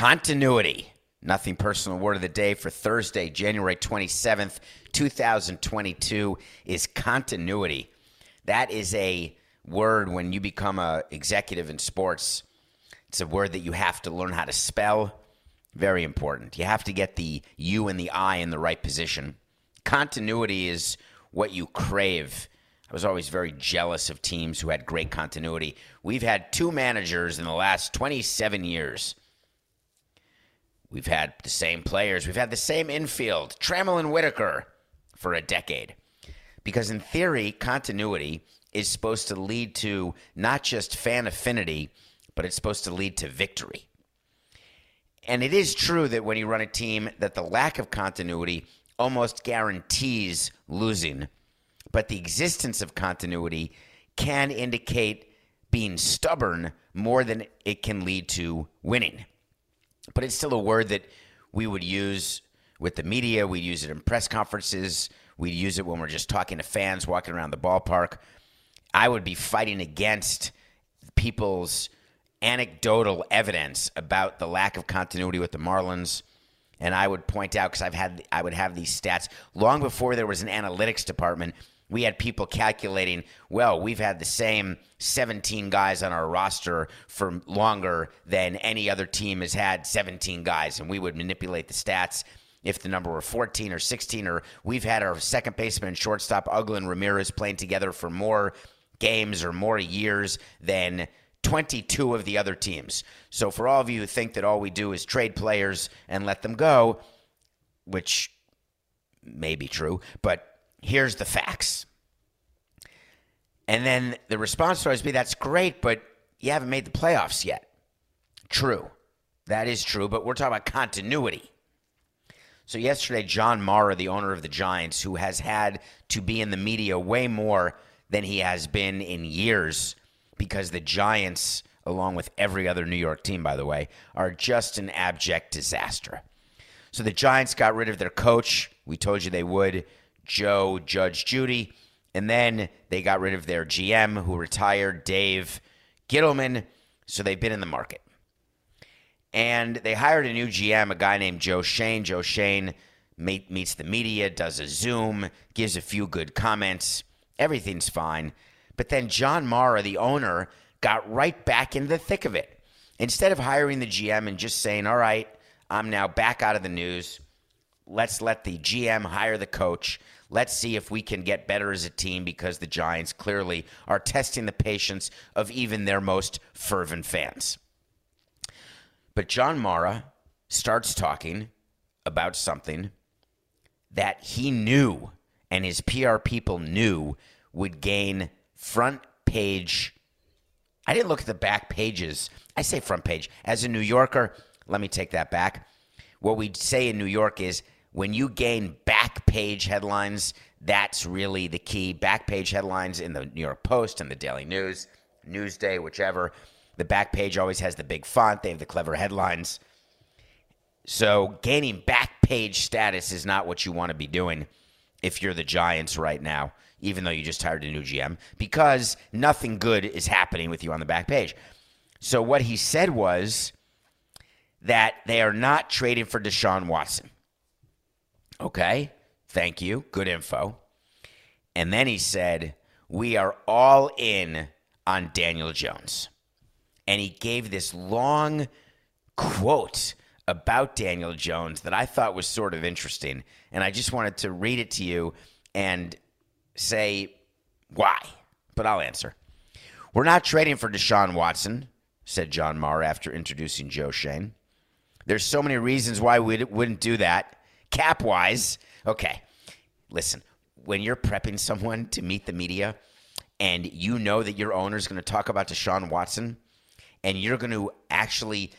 Continuity. Nothing personal word of the day for Thursday, January 27th, 2022 is continuity. That is a word when you become an executive in sports. It's a word that you have to learn how to spell. Very important. You have to get the U and the I in the right position. Continuity is what you crave. I was always very jealous of teams who had great continuity. We've had two managers in the last 27 years. We've had the same players. We've had the same infield, Trammell and Whitaker, for a decade. Because in theory, continuity is supposed to lead to not just fan affinity, but it's supposed to lead to victory. And it is true that when you run a team, that the lack of continuity almost guarantees losing. But the existence of continuity can indicate being stubborn more than it can lead to winning. But it's still a word that we would use with the media. We'd use it in press conferences. We'd use it when we're just talking to fans walking around the ballpark. I would be fighting against people's anecdotal evidence about the lack of continuity with the Marlins. And I would point out, because I would have these stats long before there was an analytics department. We had people calculating, well, we've had the same 17 guys on our roster for longer than any other team has had 17 guys. And we would manipulate the stats if the number were 14 or 16, or we've had our second baseman and shortstop, Uggla and Ramirez, playing together for more games or more years than 22 of the other teams. So for all of you who think that all we do is trade players and let them go, which may be true, but here's the facts. And then the response would always be, that's great, but you haven't made the playoffs yet. True. That is true, but we're talking about continuity. So yesterday, John Mara, the owner of the Giants, who has had to be in the media way more than he has been in years, because the Giants, along with every other New York team, by the way, are just an abject disaster. So the Giants got rid of their coach. We told you they would. Joe Judge Judy, and then they got rid of their GM who retired, Dave Gittleman, so they've been in the market. And they hired a new GM, a guy named Joe Schoen. Joe Schoen meets the media, does a Zoom, gives a few good comments. Everything's fine. But then John Mara, the owner, got right back into the thick of it. Instead of hiring the GM and just saying, all right, I'm now back out of the news, let's let the GM hire the coach. Let's see if we can get better as a team, because the Giants clearly are testing the patience of even their most fervent fans. But John Mara starts talking about something that he knew and his PR people knew would gain front page. I didn't look at the back pages. I say front page. As a New Yorker, let me take that back. What we say in New York is, when you gain back page headlines, that's really the key. Back page headlines in the New York Post and the Daily News, Newsday, whichever. The back page always has the big font. They have the clever headlines. So gaining back page status is not what you want to be doing if you're the Giants right now, even though you just hired a new GM, because nothing good is happening with you on the back page. So what he said was that they are not trading for Deshaun Watson. Okay, thank you. Good info. And then he said, we are all in on Daniel Jones. And he gave this long quote about Daniel Jones that I thought was sort of interesting. And I just wanted to read it to you and say why. But I'll answer. We're not trading for Deshaun Watson, said John Mara after introducing Joe Schoen. There's so many reasons why we wouldn't do that. Cap-wise, okay, listen, when you're prepping someone to meet the media and you know that your owner is going to talk about Deshaun Watson and you're going to actually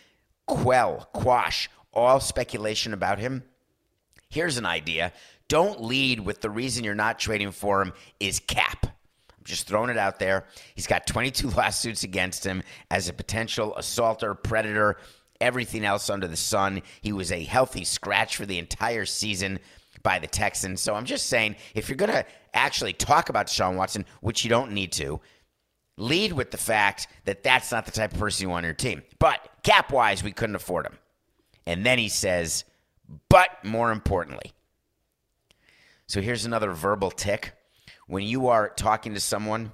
quash all speculation about him, here's an idea. Don't lead with the reason you're not trading for him is cap. I'm just throwing it out there. He's got 22 lawsuits against him as a potential assaulter, predator, everything else under the sun. He was a healthy scratch for the entire season by the Texans. So I'm just saying, if you're going to actually talk about Deshaun Watson, which you don't need to, lead with the fact that that's not the type of person you want on your team. But cap-wise, we couldn't afford him. And then he says, but more importantly. So here's another verbal tick. When you are talking to someone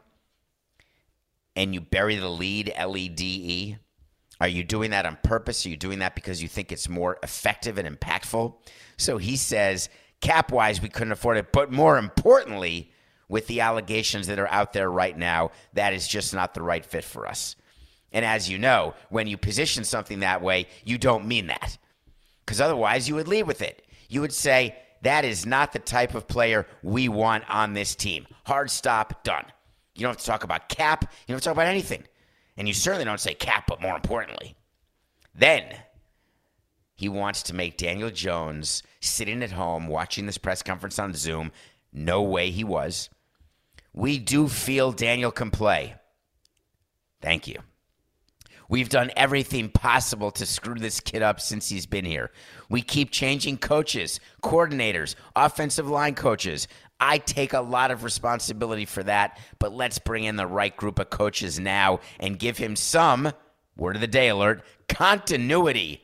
and you bury the lead, L-E-D-E, are you doing that on purpose? Are you doing that because you think it's more effective and impactful? So he says, cap-wise, we couldn't afford it. But more importantly, with the allegations that are out there right now, that is just not the right fit for us. And as you know, when you position something that way, you don't mean that. Because otherwise, you would lead with it. You would say, that is not the type of player we want on this team. Hard stop, done. You don't have to talk about cap. You don't have to talk about anything. And you certainly don't say cap, but more importantly. Then he wants to make Daniel Jones sitting at home watching this press conference on Zoom. No way he was. We do feel Daniel can play. Thank you. We've done everything possible to screw this kid up since he's been here. We keep changing coaches, coordinators, offensive line coaches. I take a lot of responsibility for that, but let's bring in the right group of coaches now and give him some, word of the day alert, continuity.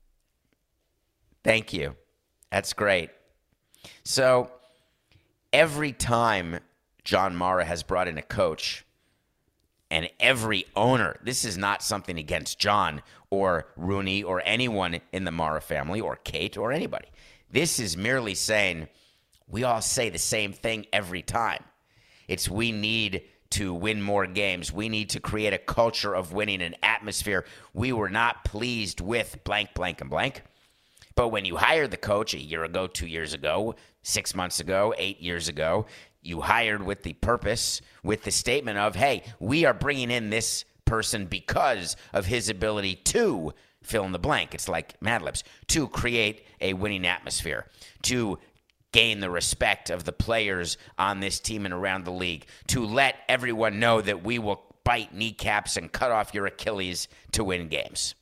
Thank you. That's great. So every time John Mara has brought in a coach, and every owner, this is not something against John or Rooney or anyone in the Mara family or Kate or anybody. This is merely saying we all say the same thing every time. It's we need to win more games. We need to create a culture of winning, an atmosphere. We were not pleased with blank, blank, and blank. But when you hired the coach a year ago, 2 years ago, 6 months ago, 8 years ago, you hired with the purpose, with the statement of, hey, we are bringing in this person because of his ability to fill in the blank. It's like Mad Libs, to create a winning atmosphere, to gain the respect of the players on this team and around the league, to let everyone know that we will bite kneecaps and cut off your Achilles to win games.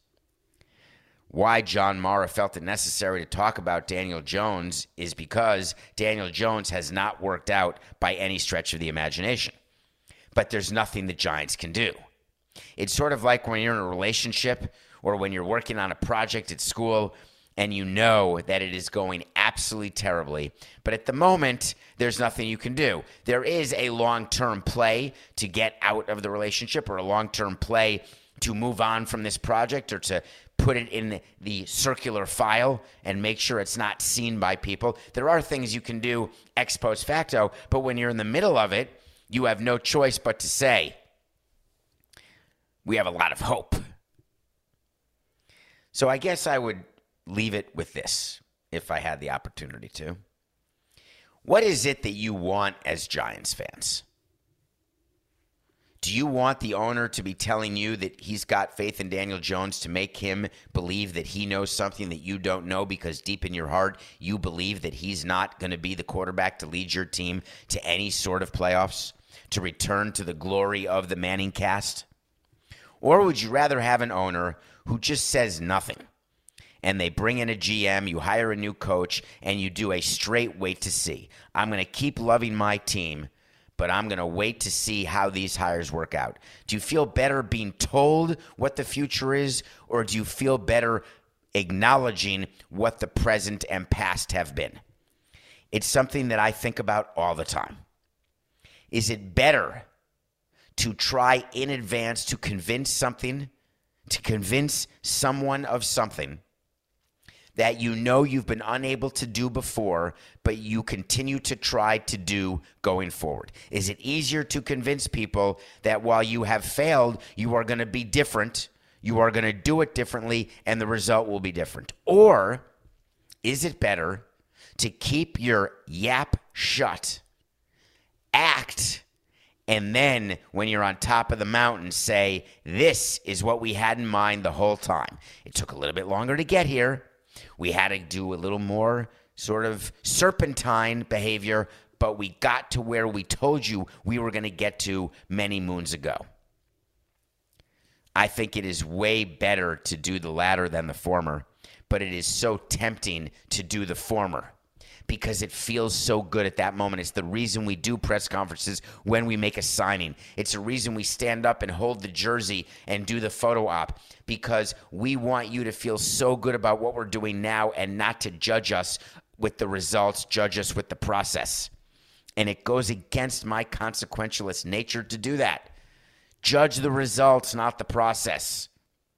Why John Mara felt it necessary to talk about Daniel Jones is because Daniel Jones has not worked out by any stretch of the imagination. But there's nothing the Giants can do. It's sort of like when you're in a relationship or when you're working on a project at school and you know that it is going absolutely terribly. But at the moment, there's nothing you can do. There is a long-term play to get out of the relationship or a long-term play to move on from this project or to put it in the circular file and make sure it's not seen by people. There are things you can do ex post facto, but when you're in the middle of it, you have no choice but to say, we have a lot of hope. So I guess I would leave it with this if I had the opportunity to. What is it that you want as Giants fans? Do you want the owner to be telling you that he's got faith in Daniel Jones to make him believe that he knows something that you don't know because deep in your heart you believe that he's not going to be the quarterback to lead your team to any sort of playoffs, to return to the glory of the Manning cast? Or would you rather have an owner who just says nothing and they bring in a GM, you hire a new coach, and you do a straight wait to see? I'm going to keep loving my team, but I'm going to wait to see how these hires work out. Do you feel better being told what the future is, or do you feel better acknowledging what the present and past have been? It's something that I think about all the time. Is it better to try in advance to convince something, to convince someone of something that you know you've been unable to do before, but you continue to try to do going forward? Is it easier to convince people that while you have failed, you are going to be different, you are going to do it differently, and the result will be different? Or is it better to keep your yap shut, act, and then when you're on top of the mountain, say, this is what we had in mind the whole time. It took a little bit longer to get here. We had to do a little more sort of serpentine behavior, but we got to where we told you we were going to get to many moons ago. I think it is way better to do the latter than the former, but it is so tempting to do the former because it feels so good at that moment. It's the reason we do press conferences when we make a signing. It's the reason we stand up and hold the jersey and do the photo op, because we want you to feel so good about what we're doing now and not to judge us with the results, judge us with the process. And it goes against my consequentialist nature to do that. Judge the results, not the process.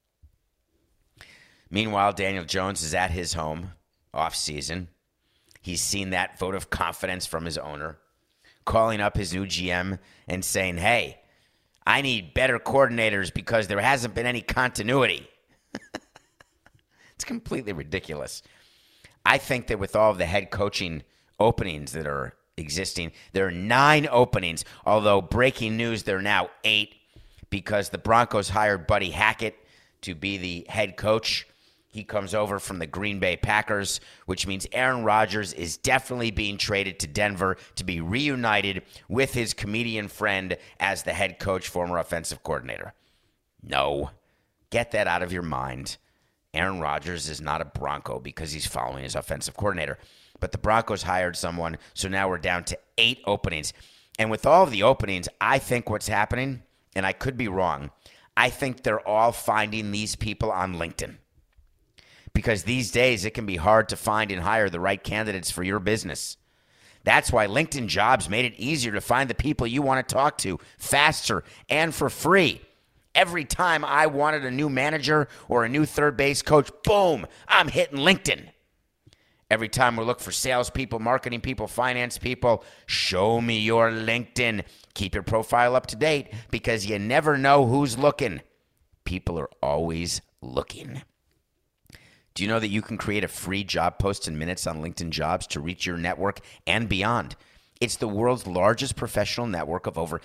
Meanwhile, Daniel Jones is at his home, off-season. He's seen that vote of confidence from his owner, calling up his new GM and saying, hey, I need better coordinators because there hasn't been any continuity. It's completely ridiculous. I think that with all of the head coaching openings that are existing, there are 9 openings, although breaking news, there are now 8 because the Broncos hired Buddy Hackett to be the head coach. He comes over from the Green Bay Packers, which means Aaron Rodgers is definitely being traded to Denver to be reunited with his comedian friend as the head coach, former offensive coordinator. No, get that out of your mind. Aaron Rodgers is not a Bronco because he's following his offensive coordinator. But the Broncos hired someone, so now we're down to 8 openings. And with all of the openings, I think what's happening, and I could be wrong, I think they're all finding these people on LinkedIn. Because these days it can be hard to find and hire the right candidates for your business. That's why LinkedIn Jobs made it easier to find the people you want to talk to faster and for free. Every time I wanted a new manager or a new third base coach, boom, I'm hitting LinkedIn. Every time we look for salespeople, marketing people, finance people, show me your LinkedIn. Keep your profile up to date because you never know who's looking. People are always looking. Do you know that you can create a free job post in minutes on LinkedIn Jobs to reach your network and beyond? It's the world's largest professional network of over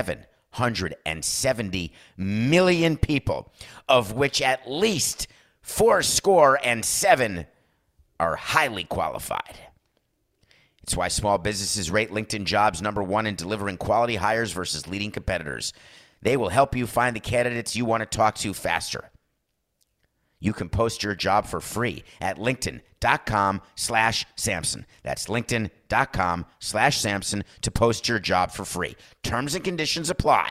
770 million people, of which at least 407 are highly qualified. It's why small businesses rate LinkedIn Jobs #1 in delivering quality hires versus leading competitors. They will help you find the candidates you want to talk to faster. You can post your job for free at linkedin.com/Samson. That's linkedin.com/Samson to post your job for free. Terms and conditions apply.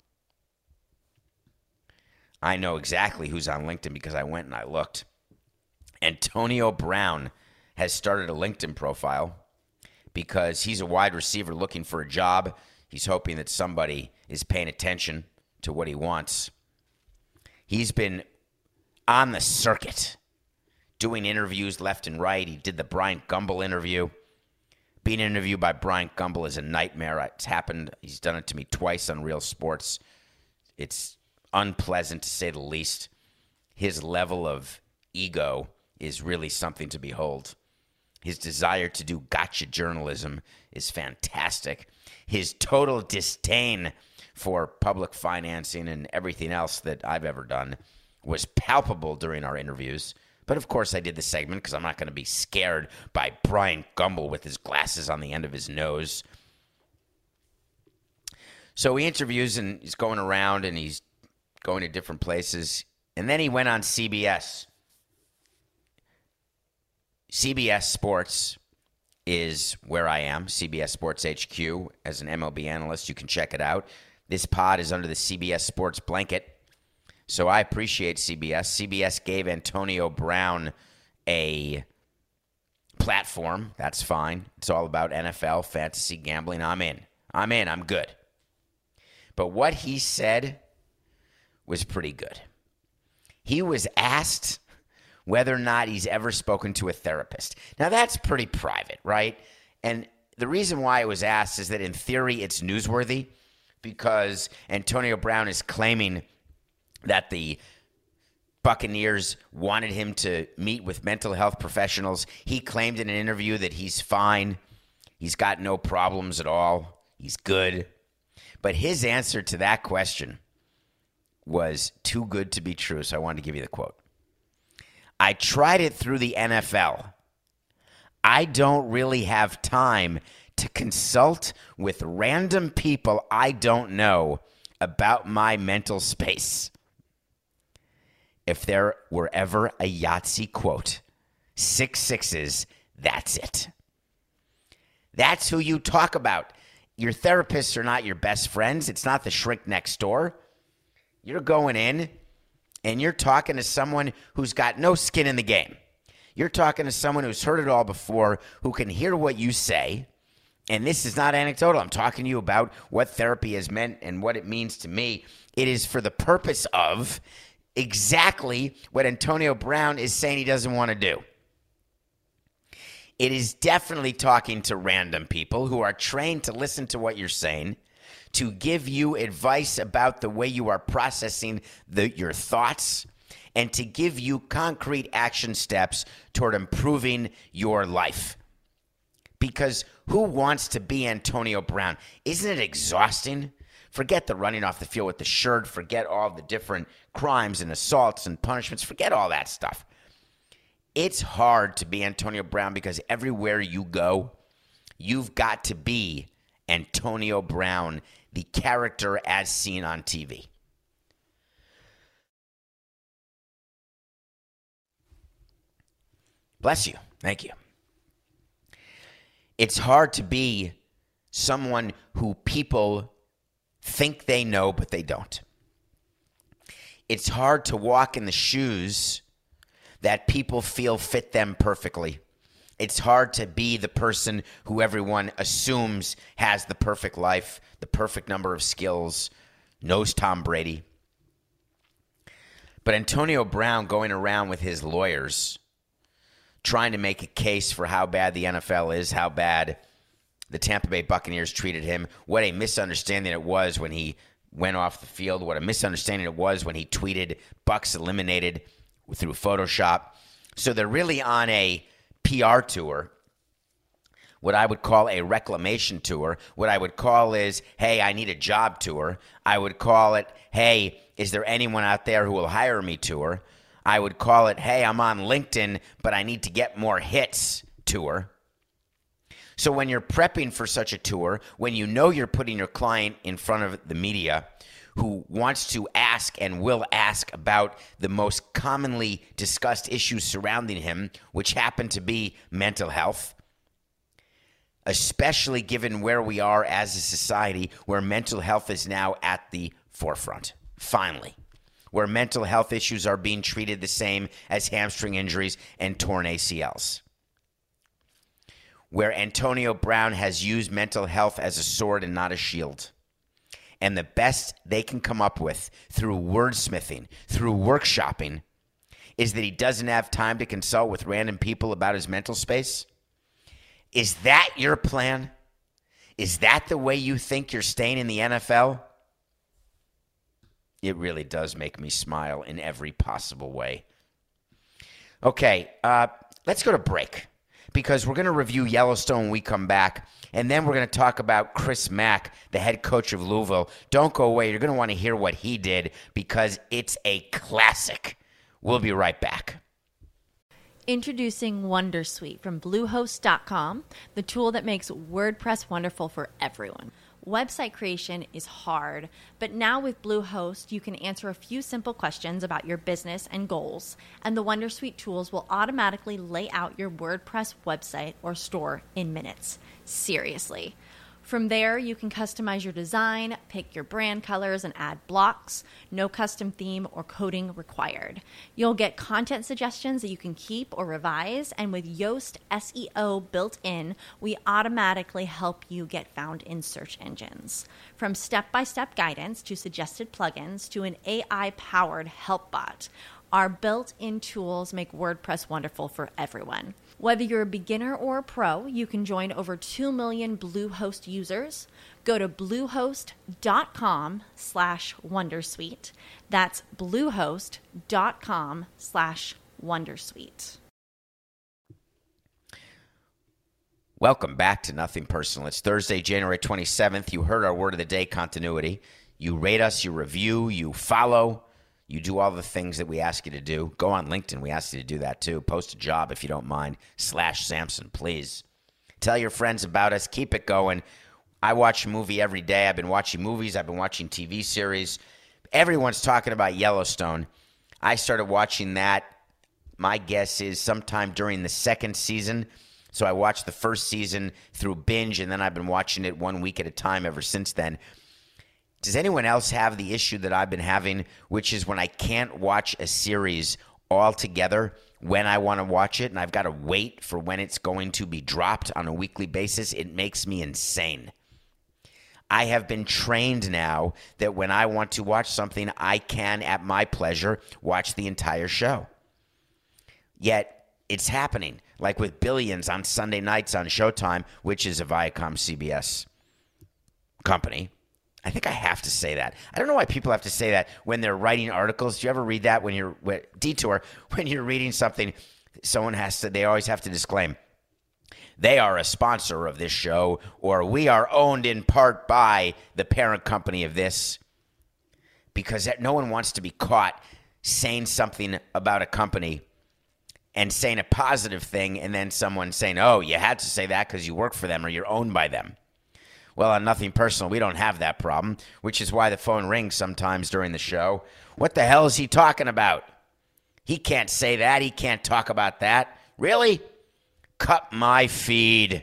I know exactly who's on LinkedIn because I went and I looked. Antonio Brown has started a LinkedIn profile because he's a wide receiver looking for a job. He's hoping that somebody is paying attention to what he wants. He's been on the circuit, doing interviews left and right. He did the Bryant Gumbel interview. Being interviewed by Bryant Gumbel is a nightmare. It's happened. He's done it to me twice on Real Sports. It's unpleasant to say the least. His level of ego is really something to behold. His desire to do gotcha journalism is fantastic. His total disdain for public financing and everything else that I've ever done was palpable during our interviews. But of course I did the segment because I'm not going to be scared by Bryant Gumbel with his glasses on the end of his nose. So he interviews and he's going around and he's going to different places. And then he went on CBS. CBS Sports is where I am, CBS Sports HQ. As an MLB analyst, you can check it out. This pod is under the CBS Sports blanket. So I appreciate CBS. CBS gave Antonio Brown a platform. That's fine. It's all about NFL, fantasy, gambling. I'm in. I'm good. But what he said was pretty good. He was asked whether or not he's ever spoken to a therapist. Now, that's pretty private, right? And the reason why it was asked is that in theory it's newsworthy because Antonio Brown is claiming that the Buccaneers wanted him to meet with mental health professionals. He claimed in an interview that he's fine. He's got no problems at all. He's good. But his answer to that question was too good to be true, so I wanted to give you the quote. I tried it through the NFL. I don't really have time to consult with random people I don't know about my mental space. If there were ever a Yahtzee quote, 6 sixes, that's it. That's who you talk about. Your therapists are not your best friends. It's not the shrink next door. You're going in and you're talking to someone who's got no skin in the game. You're talking to someone who's heard it all before, who can hear what you say. And this is not anecdotal. I'm talking to you about what therapy has meant and what it means to me. It is for the purpose of exactly what Antonio Brown is saying he doesn't want to do. It is definitely talking to random people who are trained to listen to what you're saying, to give you advice about the way you are processing your thoughts, and to give you concrete action steps toward improving your life. Because who wants to be Antonio Brown? Isn't it exhausting? Forget the running off the field with the shirt. Forget all the different crimes and assaults and punishments. Forget all that stuff. It's hard to be Antonio Brown because everywhere you go, you've got to be Antonio Brown, the character as seen on TV. Bless you. Thank you. It's hard to be someone who people think they know, but they don't. It's hard to walk in the shoes that people feel fit them perfectly. It's hard to be the person who everyone assumes has the perfect life, the perfect number of skills, knows Tom Brady. But Antonio Brown going around with his lawyers trying to make a case for how bad the NFL is, how bad the Tampa Bay Buccaneers treated him, what a misunderstanding it was when he went off the field, what a misunderstanding it was when he tweeted Bucs eliminated through Photoshop. So they're really on a PR tour, what I would call a reclamation tour. What I would call is, hey, I need a job tour. I would call it, hey, is there anyone out there who will hire me tour? I would call it, hey, I'm on LinkedIn, but I need to get more hits tour. So when you're prepping for such a tour, when you know you're putting your client in front of the media who wants to ask and will ask about the most commonly discussed issues surrounding him, which happen to be mental health, especially given where we are as a society where mental health is now at the forefront, finally, where mental health issues are being treated the same as hamstring injuries and torn ACLs, where Antonio Brown has used mental health as a sword and not a shield. And the best they can come up with through wordsmithing, through workshopping, is that he doesn't have time to consult with random people about his mental space. Is that your plan? Is that the way you think you're staying in the NFL? It really does make me smile in every possible way. Okay, let's go to break, because we're going to review Yellowstone when we come back, and then we're going to talk about Chris Mack, the head coach of Louisville. Don't go away. You're going to want to hear what he did, because it's a classic. We'll be right back. Introducing Wondersuite from Bluehost.com, the tool that makes WordPress wonderful for everyone. Website creation is hard, but now with Bluehost, you can answer a few simple questions about your business and goals, and the Wondersuite tools will automatically lay out your WordPress website or store in minutes. Seriously. From there, you can customize your design, pick your brand colors, and add blocks. No custom theme or coding required. You'll get content suggestions that you can keep or revise, and with Yoast SEO built in, we automatically help you get found in search engines. From step-by-step guidance to suggested plugins to an AI-powered help bot, our built-in tools make WordPress wonderful for everyone. Whether you're a beginner or a pro, you can join over 2 million Bluehost users. Go to bluehost.com/wondersuite. That's bluehost.com/wondersuite. Welcome back to Nothing Personal. It's Thursday, January 27th. You heard our word of the day, continuity. You rate us, you review, you follow. You do all the things that we ask you to do. Go on LinkedIn. We ask you to do that too. Post a job if you don't mind. /Samson, please. Tell your friends about us. Keep it going. I watch a movie every day. I've been watching movies. I've been watching TV series. Everyone's talking about Yellowstone. I started watching that, my guess is sometime during the second season. So I watched the first season through binge, and then I've been watching it 1 week at a time ever since then. Does anyone else have the issue that I've been having, which is when I can't watch a series all together when I want to watch it, and I've got to wait for when it's going to be dropped on a weekly basis? It makes me insane. I have been trained now that when I want to watch something, I can, at my pleasure, watch the entire show. Yet, it's happening, like with Billions on Sunday nights on Showtime, which is a Viacom CBS company. I think I have to say that. I don't know why people have to say that when they're writing articles. Do you ever read that when you're Detour? When you're reading something, they always have to disclaim, they are a sponsor of this show, or we are owned in part by the parent company of this, because no one wants to be caught saying something about a company and saying a positive thing and then someone saying, oh, you had to say that because you work for them or you're owned by them. Well, on Nothing Personal, we don't have that problem, which is why the phone rings sometimes during the show. What the hell is he talking about? He can't say that. He can't talk about that. Really? Cut my feed.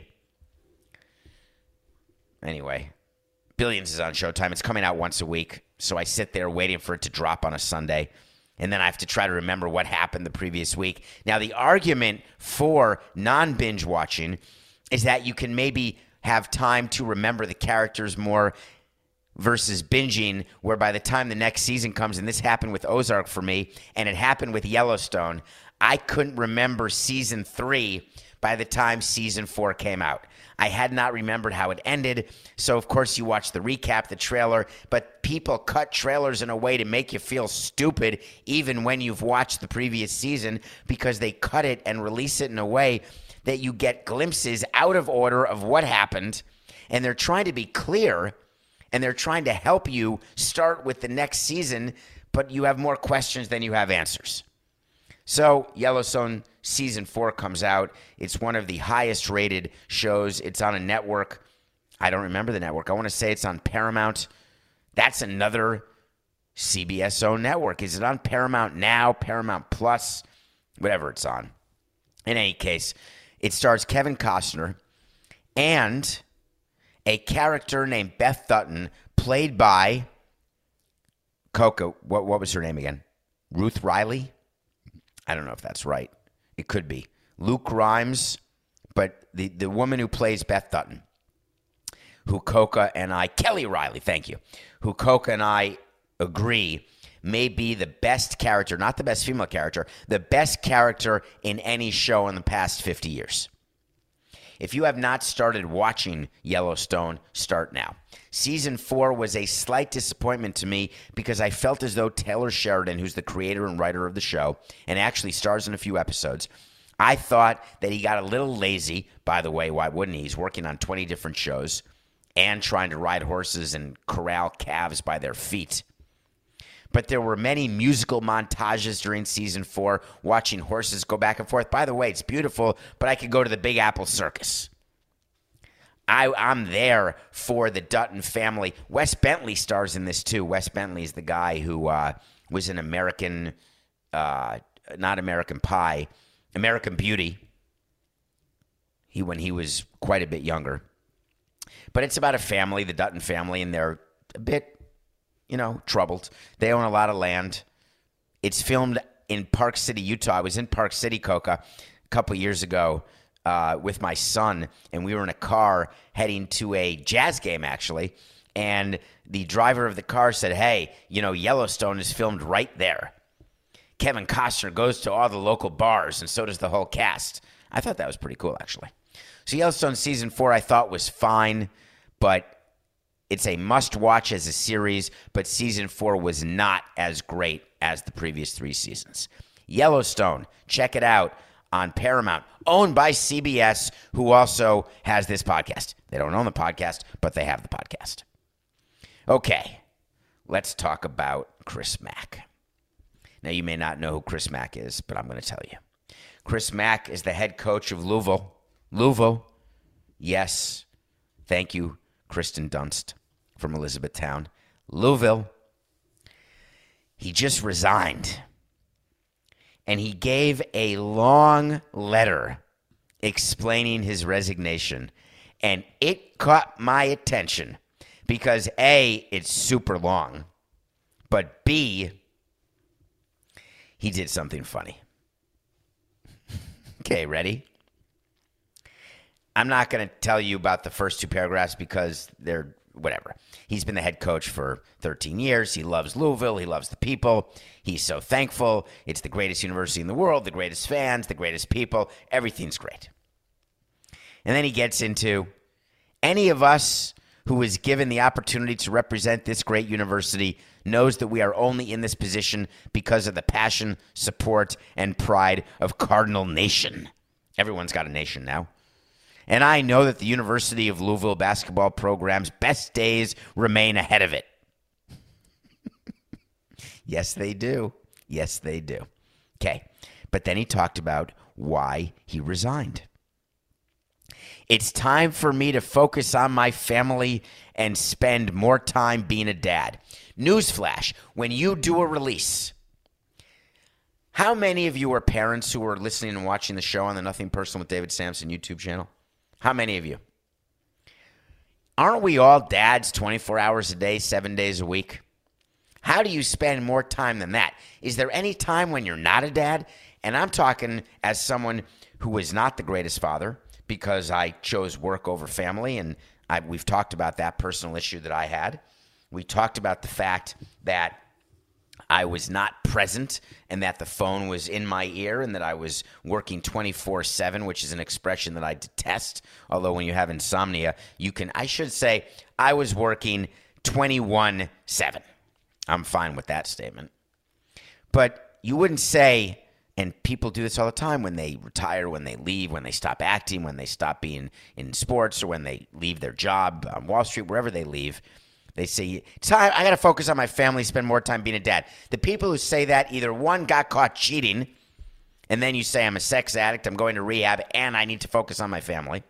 Anyway, Billions is on Showtime. It's coming out once a week, so I sit there waiting for it to drop on a Sunday, and then I have to try to remember what happened the previous week. Now, the argument for non-binge watching is that you can maybe have time to remember the characters more versus binging, where by the time the next season comes, and this happened with Ozark for me, and it happened with Yellowstone, I couldn't remember season 3 by the time season 4 came out. I had not remembered how it ended, so of course you watch the recap, the trailer, but people cut trailers in a way to make you feel stupid even when you've watched the previous season, because they cut it and release it in a way that you get glimpses out of order of what happened, and they're trying to be clear, and they're trying to help you start with the next season, but you have more questions than you have answers. So Yellowstone season 4 comes out. It's one of the highest rated shows. It's on a network. I don't remember the network. I want to say it's on Paramount. That's another CBS-owned network. Is it on Paramount Now, Paramount Plus, whatever it's on? In any case, it stars Kevin Costner and a character named Beth Dutton, played by Coco. What was her name again? Ruth Riley? I don't know if that's right. It could be. Luke Grimes, but the woman who plays Beth Dutton, Kelly Riley, thank you, who Coca and I agree may be the best character, not the best female character, the best character in any show in the past 50 years. If you have not started watching Yellowstone, start now. Season 4 was a slight disappointment to me because I felt as though Taylor Sheridan, who's the creator and writer of the show, and actually stars in a few episodes, I thought that he got a little lazy. By the way, why wouldn't he? He's working on 20 different shows and trying to ride horses and corral calves by their feet. But there were many musical montages during season 4, watching horses go back and forth. By the way, it's beautiful, but I could go to the Big Apple Circus. I'm there for the Dutton family. Wes Bentley stars in this too. Wes Bentley is the guy who was in American, not American Pie, American Beauty. When he was quite a bit younger. But it's about a family, the Dutton family, and they're a bit, troubled. They own a lot of land. It's filmed in Park City, Utah. I was in Park City, Coca, a couple years ago with my son, and we were in a car heading to a Jazz game, actually, and the driver of the car said, hey, Yellowstone is filmed right there. Kevin Costner goes to all the local bars, and so does the whole cast. I thought that was pretty cool, actually. So Yellowstone Season 4 I thought was fine, but it's a must-watch as a series, but Season 4 was not as great as the previous 3 seasons. Yellowstone, check it out on Paramount, owned by CBS, who also has this podcast. They don't own the podcast, but they have the podcast. Okay, let's talk about Chris Mack. Now, you may not know who Chris Mack is, but I'm going to tell you. Chris Mack is the head coach of Louisville. Louisville, yes, thank you, Kristen Dunst from Elizabethtown. Louisville, he just resigned. And he gave a long letter explaining his resignation. And it caught my attention because A, it's super long, but B, he did something funny. Okay, ready? I'm not going to tell you about the first two paragraphs because they're whatever. He's been the head coach for 13 years. He loves Louisville. He loves the people. He's so thankful. It's the greatest university in the world, the greatest fans, the greatest people. Everything's great. And then he gets into any of us who is given the opportunity to represent this great university knows that we are only in this position because of the passion, support, and pride of Cardinal Nation. Everyone's got a nation now. And I know that the University of Louisville basketball program's best days remain ahead of it. Yes, they do. Yes, they do. Okay. But then he talked about why he resigned. It's time for me to focus on my family and spend more time being a dad. Newsflash, when you do a release, how many of you are parents who are listening and watching the show on the Nothing Personal with David Sampson YouTube channel? How many of you? Aren't we all dads 24 hours a day, 7 days a week? How do you spend more time than that? Is there any time when you're not a dad? And I'm talking as someone who was not the greatest father because I chose work over family, and we've talked about that personal issue that I had. We talked about the fact that I was not present and that the phone was in my ear and that I was working 24/7, which is an expression that I detest. Although when you have insomnia, I should say I was working 21/7. I'm fine with that statement. But you wouldn't say, and people do this all the time when they retire, when they leave, when they stop acting, when they stop being in sports, or when they leave their job on Wall Street, wherever they leave. They say, I got to focus on my family, spend more time being a dad. The people who say that either, one, got caught cheating, and then you say, I'm a sex addict, I'm going to rehab, and I need to focus on my family.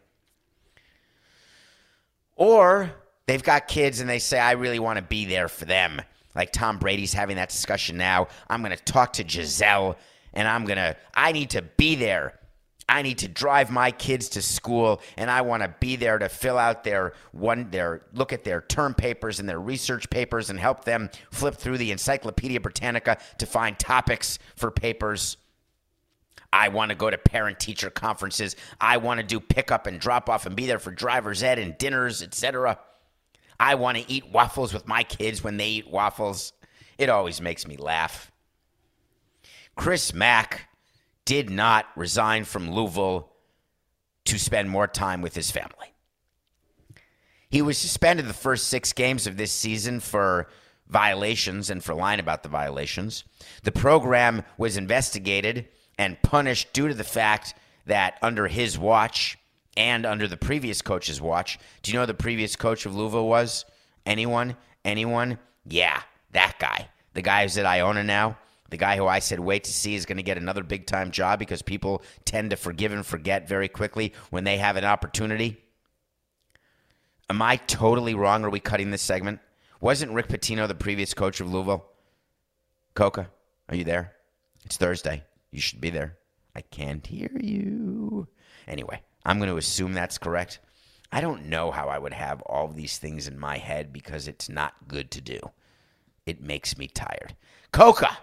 Or they've got kids and they say, I really want to be there for them. Like Tom Brady's having that discussion now. I'm going to talk to Giselle, and I need to be there. I need to drive my kids to school, and I want to be there to fill out look at their term papers and their research papers and help them flip through the Encyclopedia Britannica to find topics for papers. I want to go to parent-teacher conferences. I want to do pickup and drop-off and be there for driver's ed and dinners, etc. I want to eat waffles with my kids when they eat waffles. It always makes me laugh. Chris Mack did not resign from Louisville to spend more time with his family. He was suspended the first 6 games of this season for violations and for lying about the violations. The program was investigated and punished due to the fact that under his watch and under the previous coach's watch, do you know who the previous coach of Louisville was? Anyone? Yeah, that guy. The guy who's at Iona now. The guy who I said wait to see is going to get another big-time job because people tend to forgive and forget very quickly when they have an opportunity. Am I totally wrong? Are we cutting this segment? Wasn't Rick Pitino the previous coach of Louisville? Coca, are you there? It's Thursday. You should be there. I can't hear you. Anyway, I'm going to assume that's correct. I don't know how I would have all of these things in my head because it's not good to do. It makes me tired. Coca!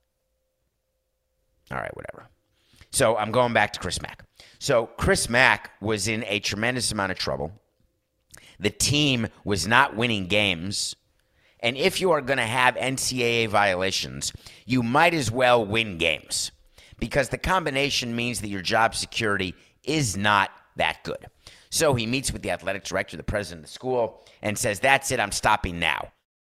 All right, whatever. So I'm going back to Chris Mack. So Chris Mack was in a tremendous amount of trouble. The team was not winning games. And if you are going to have NCAA violations, you might as well win games because the combination means that your job security is not that good. So he meets with the athletic director, the president of the school, and says, that's it, I'm stopping now.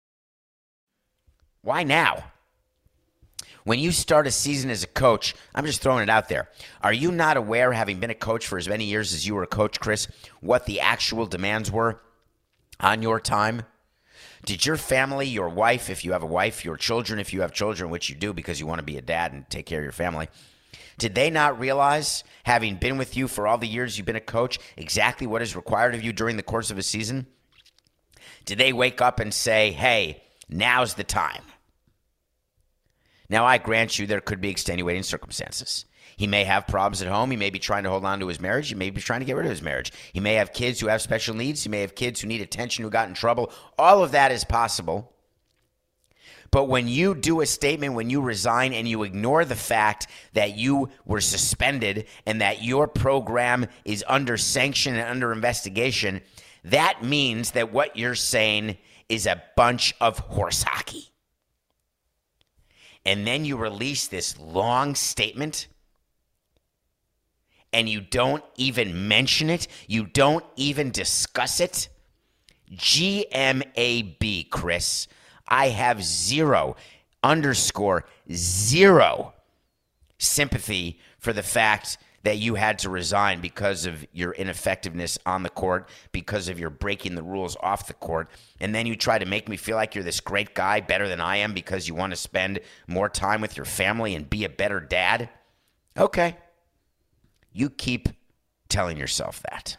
Why now? When you start a season as a coach, I'm just throwing it out there. Are you not aware, having been a coach for as many years as you were a coach, Chris, what the actual demands were on your time? Did your family, your wife, if you have a wife, your children, if you have children, which you do because you want to be a dad and take care of your family, did they not realize, having been with you for all the years you've been a coach, exactly what is required of you during the course of a season? Did they wake up and say, hey, now's the time? Now, I grant you there could be extenuating circumstances. He may have problems at home. He may be trying to hold on to his marriage. He may be trying to get rid of his marriage. He may have kids who have special needs. He may have kids who need attention, who got in trouble. All of that is possible. But when you do a statement, when you resign and you ignore the fact that you were suspended and that your program is under sanction and under investigation, that means that what you're saying is a bunch of horse hockey. And then you release this long statement and you don't even mention it. You don't even discuss it. GMAB, Chris. I have zero sympathy for the fact that you had to resign because of your ineffectiveness on the court, because of your breaking the rules off the court. And then you try to make me feel like you're this great guy, better than I am, because you want to spend more time with your family and be a better dad. Okay. You keep telling yourself that.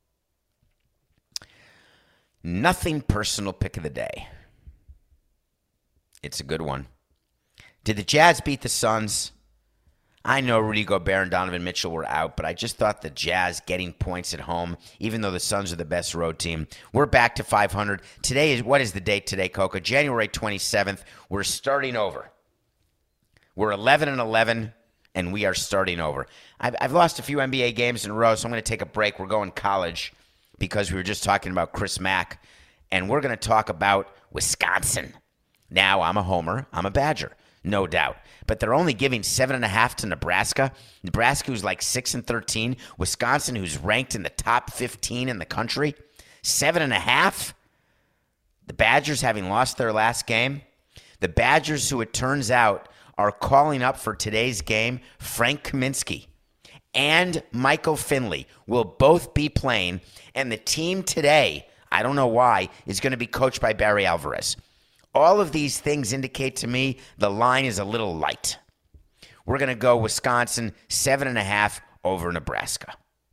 Nothing personal pick of the day. It's a good one. Did the Jazz beat the Suns? I know Rudy Gobert and Donovan Mitchell were out, but I just thought the Jazz getting points at home, even though the Suns are the best road team. We're back to 500. What is the date today, Coca? January 27th. We're starting over. We're 11-11, and we are starting over. I've lost a few NBA games in a row, so I'm going to take a break. We're going college because we were just talking about Chris Mack, and we're going to talk about Wisconsin. Now, I'm a homer. I'm a Badger, no doubt. But they're only giving 7.5 to Nebraska. Nebraska, who's like 6-13. Wisconsin, who's ranked in the top 15 in the country. 7.5. The Badgers having lost their last game. The Badgers, who it turns out are calling up for today's game, Frank Kaminsky and Michael Finley will both be playing. And the team today, I don't know why, is going to be coached by Barry Alvarez. All of these things indicate to me the line is a little light. We're going to go Wisconsin 7.5 over Nebraska.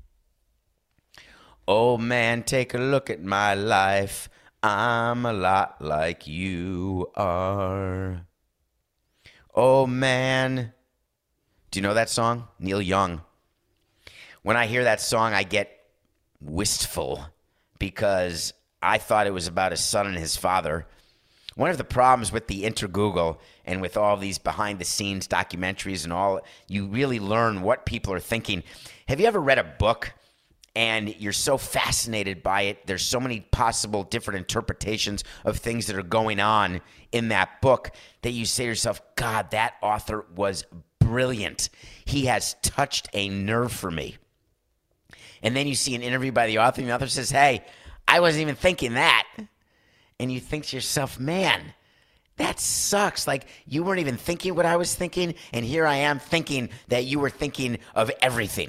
Oh, man, take a look at my life. I'm a lot like you are. Oh, man. Do you know that song? Neil Young. When I hear that song, I get wistful because I thought it was about a son and his father. One of the problems with the Intergoogle and with all these behind-the-scenes documentaries and all, you really learn what people are thinking. Have you ever read a book and you're so fascinated by it? There's so many possible different interpretations of things that are going on in that book that you say to yourself, God, that author was brilliant. He has touched a nerve for me. And then you see an interview by the author, and the author says, hey, I wasn't even thinking that. And you think to yourself, man, that sucks. Like, you weren't even thinking what I was thinking, and here I am thinking that you were thinking of everything.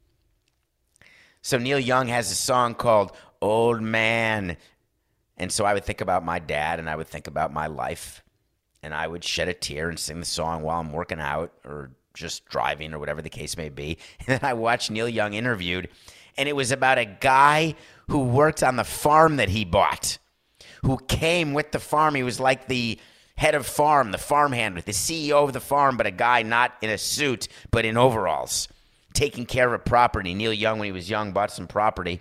So Neil Young has a song called Old Man. And so I would think about my dad, and I would think about my life, and I would shed a tear and sing the song while I'm working out or just driving or whatever the case may be. And then I watched Neil Young interviewed, and it was about a guy who worked on the farm that he bought, who came with the farm. He was like the head of farm, the farmhand, with the CEO of the farm, but a guy not in a suit, but in overalls, taking care of a property. Neil Young, when he was young, bought some property.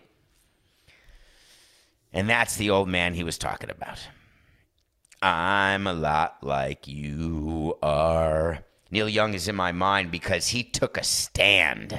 And that's the old man he was talking about. I'm a lot like you are. Neil Young is in my mind because he took a stand.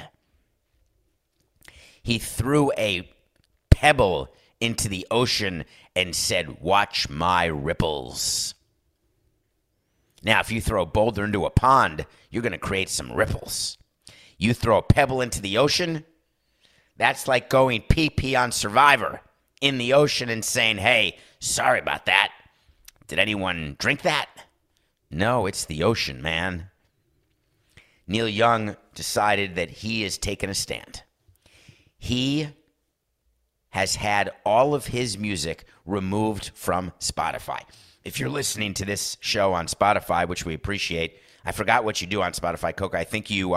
He threw a pebble into the ocean and said, watch my ripples. Now, if you throw a boulder into a pond, you're going to create some ripples. You throw a pebble into the ocean, that's like going pee-pee on Survivor in the ocean and saying, hey, sorry about that. Did anyone drink that? No, it's the ocean, man. Neil Young decided that he is taking a stand. He has had all of his music removed from Spotify. If you're listening to this show on Spotify, which we appreciate, I forgot what you do on Spotify, Coca. I think you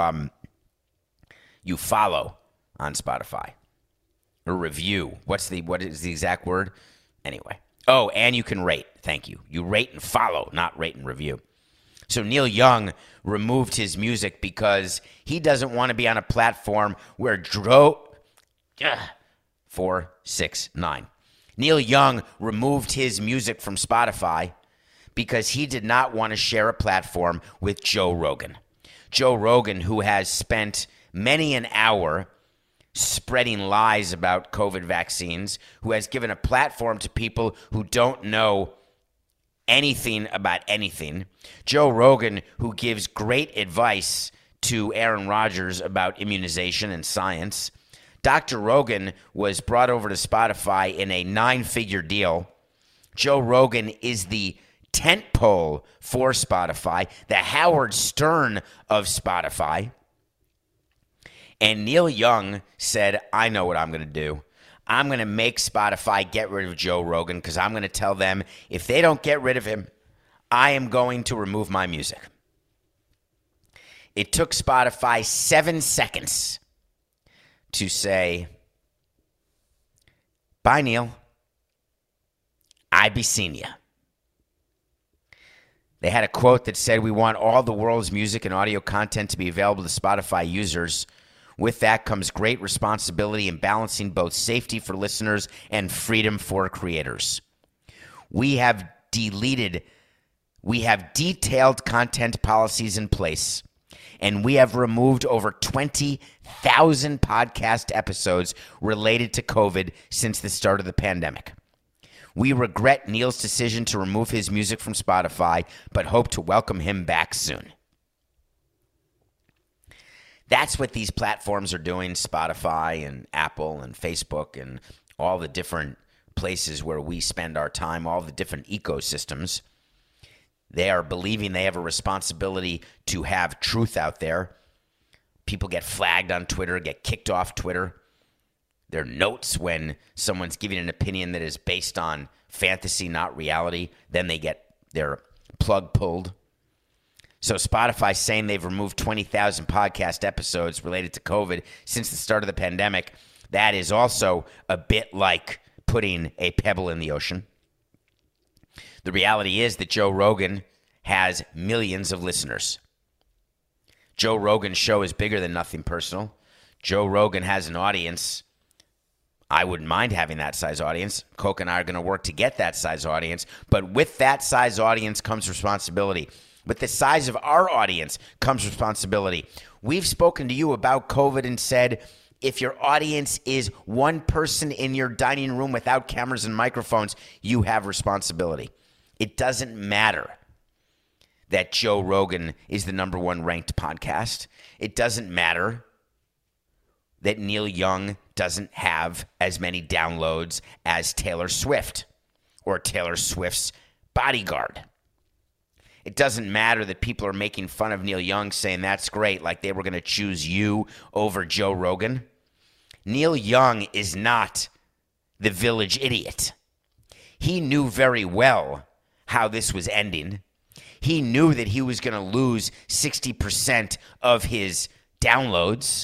follow on Spotify or review. What is the exact word? Anyway. Oh, and you can rate. Thank you. You rate and follow, not rate and review. So Neil Young removed his music because he doesn't want to be on a platform where 469. Neil Young removed his music from Spotify because he did not want to share a platform with Joe Rogan. Joe Rogan, who has spent many an hour spreading lies about COVID vaccines, who has given a platform to people who don't know anything about anything. Joe Rogan, who gives great advice to Aaron Rodgers about immunization and science. Dr. Rogan was brought over to Spotify in a 9-figure deal. Joe Rogan is the tentpole for Spotify, the Howard Stern of Spotify. And Neil Young said, I know what I'm going to do. I'm going to make Spotify get rid of Joe Rogan because I'm going to tell them if they don't get rid of him, I am going to remove my music. It took Spotify 7 seconds to say, bye, Neil. I be seeing ya. They had a quote that said, we want all the world's music and audio content to be available to Spotify users. With that comes great responsibility in balancing both safety for listeners and freedom for creators. We have detailed content policies in place, and we have removed over 20,000 podcast episodes related to COVID since the start of the pandemic. We regret Neil's decision to remove his music from Spotify, but hope to welcome him back soon. That's what these platforms are doing, Spotify and Apple and Facebook and all the different places where we spend our time, all the different ecosystems. They are believing they have a responsibility to have truth out there. People get flagged on Twitter, get kicked off Twitter. There are notes when someone's giving an opinion that is based on fantasy, not reality. Then they get their plug pulled. So Spotify saying they've removed 20,000 podcast episodes related to COVID since the start of the pandemic. That is also a bit like putting a pebble in the ocean. The reality is that Joe Rogan has millions of listeners. Joe Rogan's show is bigger than Nothing Personal. Joe Rogan has an audience. I wouldn't mind having that size audience. Coke and I are going to work to get that size audience. But with that size audience comes responsibility. With the size of our audience comes responsibility. We've spoken to you about COVID and said, if your audience is one person in your dining room without cameras and microphones, you have responsibility. It doesn't matter that Joe Rogan is the number 1 ranked podcast. It doesn't matter that Neil Young doesn't have as many downloads as Taylor Swift or Taylor Swift's bodyguard. It doesn't matter that people are making fun of Neil Young saying that's great, like they were going to choose you over Joe Rogan. Neil Young is not the village idiot. He knew very well how this was ending. He knew that he was going to lose 60% of his downloads.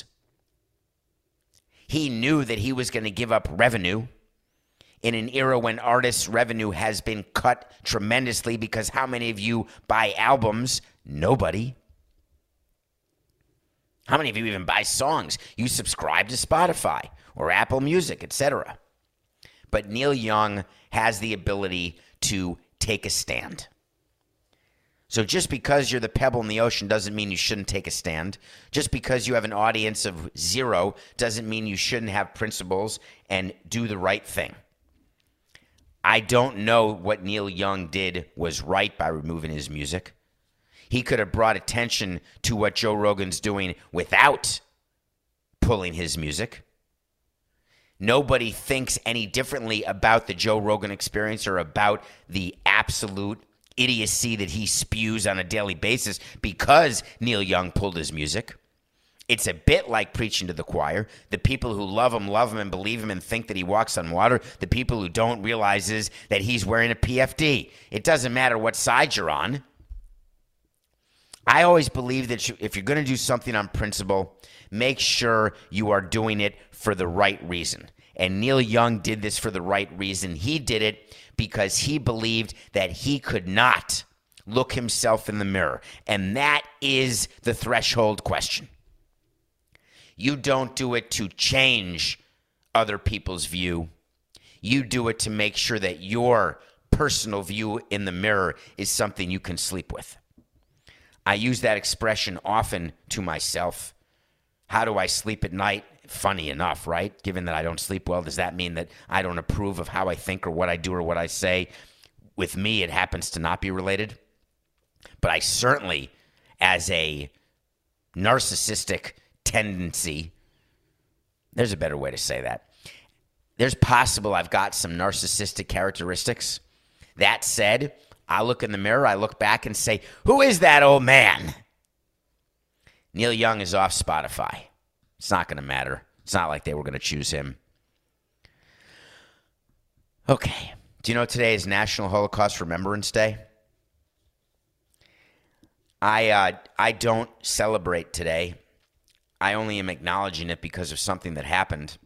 He knew that he was going to give up revenue in an era when artists' revenue has been cut tremendously because how many of you buy albums? Nobody. How many of you even buy songs? You subscribe to Spotify or Apple Music, etc. But Neil Young has the ability to take a stand. So just because you're the pebble in the ocean doesn't mean you shouldn't take a stand. Just because you have an audience of 0 doesn't mean you shouldn't have principles and do the right thing. I don't know what Neil Young did was right by removing his music. He could have brought attention to what Joe Rogan's doing without pulling his music. Nobody thinks any differently about the Joe Rogan experience or about the absolute idiocy that he spews on a daily basis because Neil Young pulled his music. It's a bit like preaching to the choir. The people who love him and believe him and think that he walks on water. The people who don't realize is that he's wearing a PFD. It doesn't matter what side you're on. I always believe that if you're going to do something on principle, make sure you are doing it for the right reason. And Neil Young did this for the right reason. He did it because he believed that he could not look himself in the mirror. And that is the threshold question. You don't do it to change other people's view. You do it to make sure that your personal view in the mirror is something you can sleep with. I use that expression often to myself. How do I sleep at night? Funny enough, right? Given that I don't sleep well, does that mean that I don't approve of how I think or what I do or what I say? With me, it happens to not be related. But I certainly, as a narcissistic tendency, there's a better way to say that. There's possible I've got some narcissistic characteristics. That said, I look in the mirror, I look back and say, who is that old man? Neil Young is off Spotify. It's not going to matter. It's not like they were going to choose him. Okay. Do you know today is National Holocaust Remembrance Day? I don't celebrate today. I only am acknowledging it because of something that happened.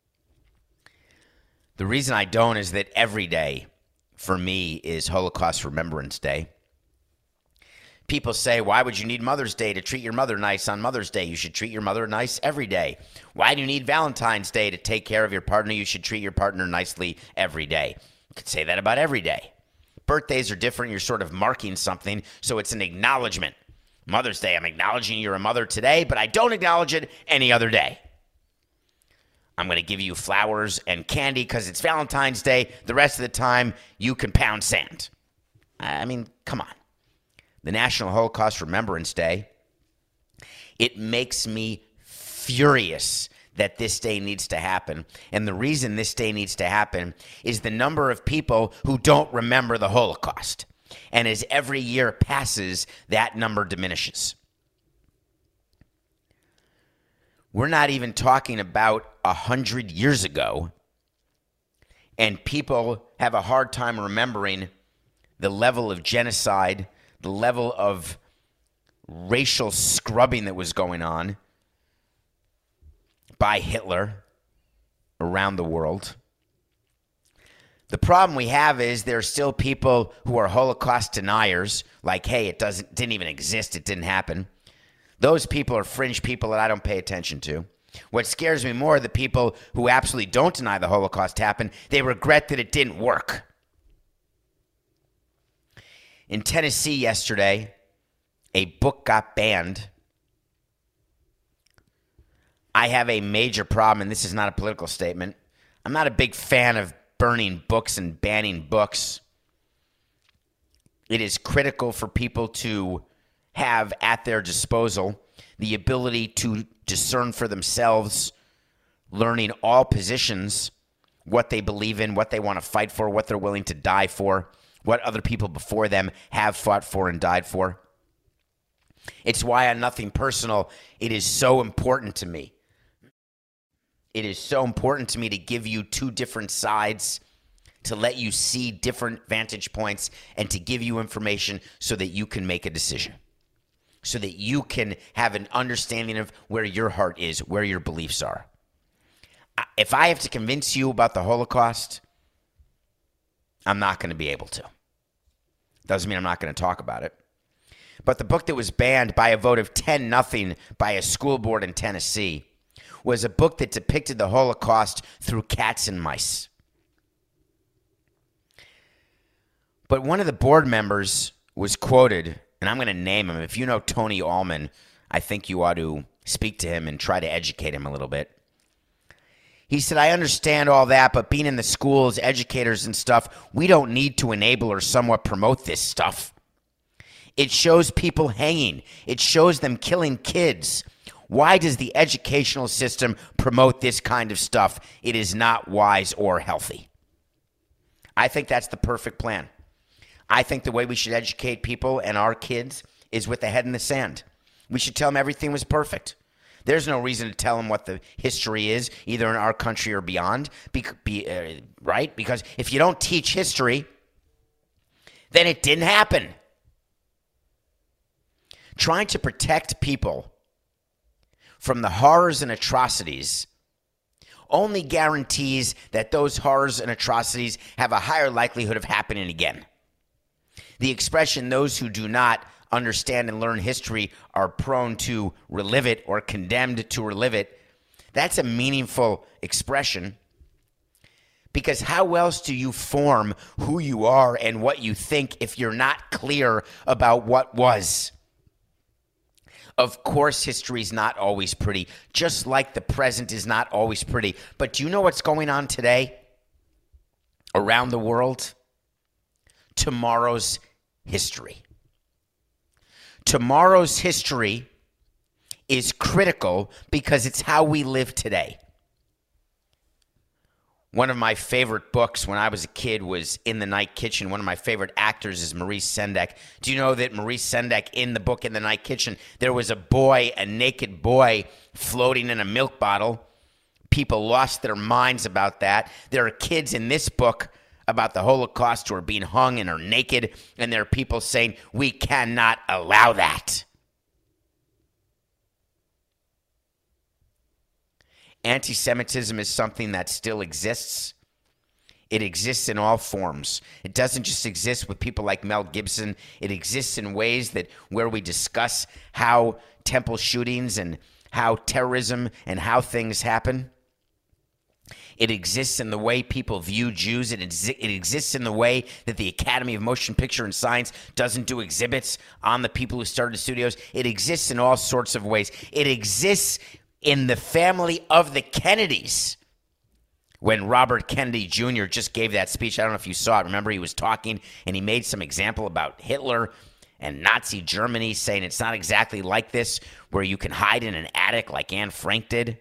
The reason I don't is that every day for me is Holocaust Remembrance Day. People say, why would you need Mother's Day to treat your mother nice on Mother's Day? You should treat your mother nice every day. Why do you need Valentine's Day to take care of your partner? You should treat your partner nicely every day. You could say that about every day. Birthdays are different. You're sort of marking something, so it's an acknowledgement. Mother's Day, I'm acknowledging you're a mother today, but I don't acknowledge it any other day. I'm going to give you flowers and candy because it's Valentine's Day. The rest of the time, you can pound sand. I mean, come on. The National Holocaust Remembrance Day, it makes me furious that this day needs to happen. And the reason this day needs to happen is the number of people who don't remember the Holocaust. And as every year passes, that number diminishes. We're not even talking about 100 years ago, and people have a hard time remembering the level of genocide, the level of racial scrubbing that was going on by Hitler around the world. The problem we have is there are still people who are Holocaust deniers, like, hey, it didn't even exist, it didn't happen. Those people are fringe people that I don't pay attention to. What scares me more are the people who absolutely don't deny the Holocaust happened. They regret that it didn't work. In Tennessee yesterday, a book got banned. I have a major problem, and this is not a political statement. I'm not a big fan of burning books and banning books. It is critical for people to have at their disposal the ability to discern for themselves, learning all positions, what they believe in, what they want to fight for, what they're willing to die for, what other people before them have fought for and died for. It's why on Nothing Personal, it is so important to me. It is so important to me to give you two different sides, to let you see different vantage points, and to give you information so that you can make a decision, so that you can have an understanding of where your heart is, where your beliefs are. If I have to convince you about the Holocaust, I'm not going to be able to. Doesn't mean I'm not going to talk about it. But the book that was banned by a vote of 10-0 by a school board in Tennessee was a book that depicted the Holocaust through cats and mice. But one of the board members was quoted, and I'm going to name him. If you know Tony Allman, I think you ought to speak to him and try to educate him a little bit. He said, I understand all that, but being in the schools, educators and stuff, we don't need to enable or somewhat promote this stuff. It shows people hanging. It shows them killing kids. Why does the educational system promote this kind of stuff? It is not wise or healthy. I think that's the perfect plan. I think the way we should educate people and our kids is with the head in the sand. We should tell them everything was perfect. There's no reason to tell them what the history is, either in our country or beyond, right? Because if you don't teach history, then it didn't happen. Trying to protect people from the horrors and atrocities only guarantees that those horrors and atrocities have a higher likelihood of happening again. The expression, those who do not understand and learn history are prone to relive it or condemned to relive it, that's a meaningful expression, because how else do you form who you are and what you think if you're not clear about what was? Of course, history is not always pretty, just like the present is not always pretty. But do you know what's going on today around the world? Tomorrow's history. Tomorrow's history is critical because it's how we live today. One of my favorite books when I was a kid was In the Night Kitchen. One of my favorite actors is Maurice Sendak. Do you know that Maurice Sendak, in the book In the Night Kitchen, there was a boy, a naked boy, floating in a milk bottle? People lost their minds about that. There are kids in this book about the Holocaust who are being hung and are naked, and there are people saying, we cannot allow that. Anti-Semitism is something that still exists. It exists in all forms. It doesn't just exist with people like Mel Gibson. It exists in ways that where we discuss how temple shootings and how terrorism and how things happen. It exists in the way people view Jews. It exists in the way that the Academy of Motion Picture and Science doesn't do exhibits on the people who started studios. It exists in all sorts of ways. It exists in the family of the Kennedys. When Robert Kennedy Jr. just gave that speech, I don't know if you saw it. Remember, he was talking and he made some example about Hitler and Nazi Germany, saying it's not exactly like this, where you can hide in an attic like Anne Frank did.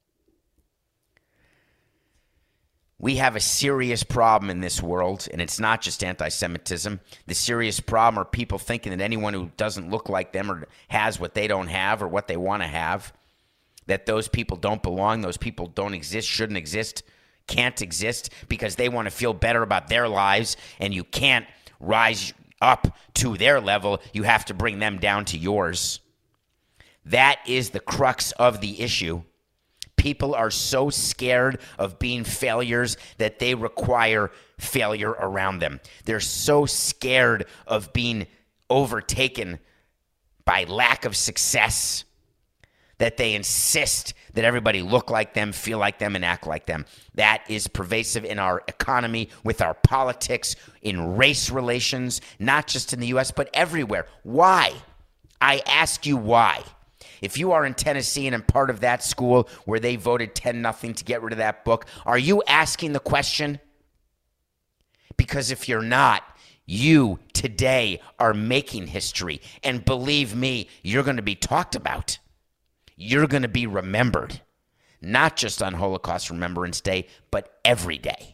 We have a serious problem in this world, and it's not just anti-Semitism. The serious problem are people thinking that anyone who doesn't look like them or has what they don't have or what they want to have, that those people don't belong, those people don't exist, shouldn't exist, can't exist, because they want to feel better about their lives, and you can't rise up to their level. You have to bring them down to yours. That is the crux of the issue. People are so scared of being failures that they require failure around them. They're so scared of being overtaken by lack of success that they insist that everybody look like them, feel like them, and act like them. That is pervasive in our economy, with our politics, in race relations, not just in the U.S., but everywhere. Why? I ask you why. If you are in Tennessee and in part of that school where they voted 10-0 to get rid of that book, are you asking the question? Because if you're not, you today are making history. And believe me, you're going to be talked about. You're going to be remembered, not just on Holocaust Remembrance Day, but every day.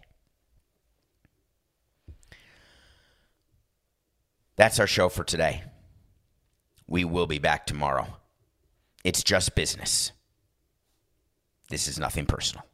That's our show for today. We will be back tomorrow. It's just business. This is nothing personal.